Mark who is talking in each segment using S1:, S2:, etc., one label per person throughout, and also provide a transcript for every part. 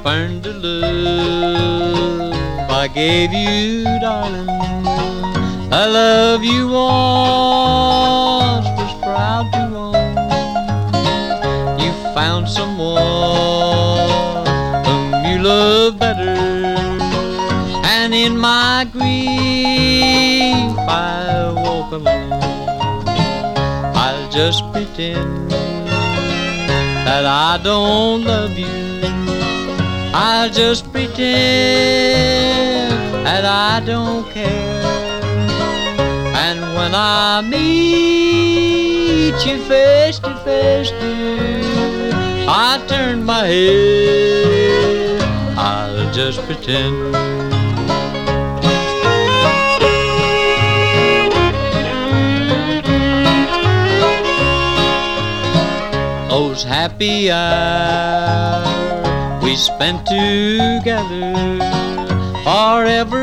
S1: earned the love I gave you, darling. The love you once was proud to own. You found someone whom you love better, and in my grief I walk alone. I'll just pretend that I don't love you. I'll just pretend that I don't care. And when I meet you face to face, dear, I turn my head. I'll just pretend. Those happy hours we spent together forever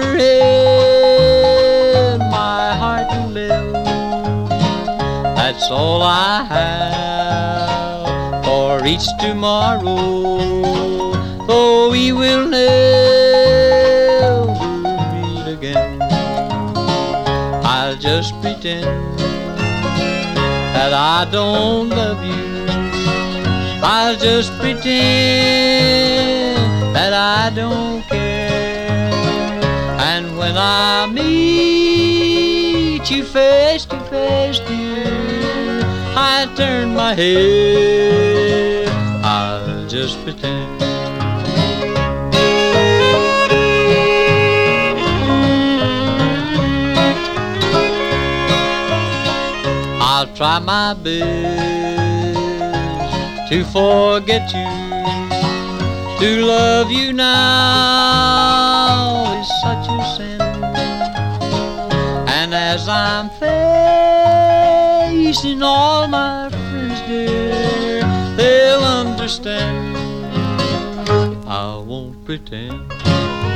S1: in my heart to live. That's all I have for each tomorrow, though we will never meet again. I'll just pretend that I don't love you. I'll just pretend that I don't care. And when I meet you face to face, dear, I turn my head. I'll just pretend. I'll try my best to forget you. To love you now is such a sin, and as I'm facing all my friends, dear, they'll understand. I won't pretend.